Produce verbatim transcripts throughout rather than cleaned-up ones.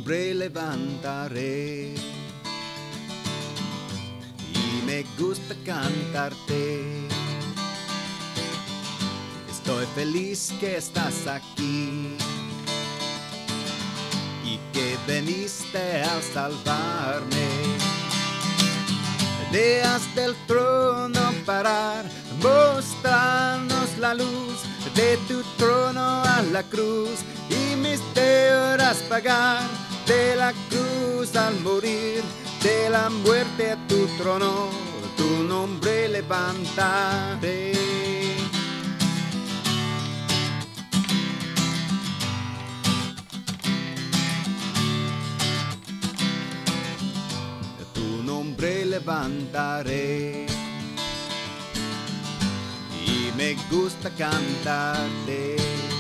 nombre levantaré y me gusta cantarte. Estoy feliz que estás aquí y que veniste a salvarme. Dejas del trono parar, mostrarnos la luz de tu trono a la cruz y mis deudas pagar. De la cruz al morir, de la muerte a tu trono, tu nombre levantaré. Tu nombre levantaré y me gusta cantarte.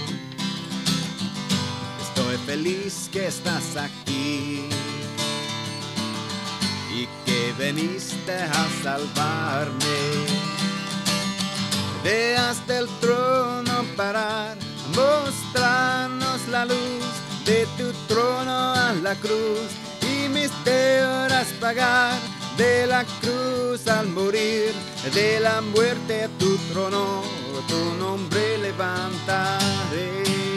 Estoy feliz que estás aquí y que veniste a salvarme. Dejas del trono parar, mostrarnos la luz de tu trono a la cruz y mis deudas pagar. De la cruz al morir, de la muerte a tu trono, tu nombre levantaré.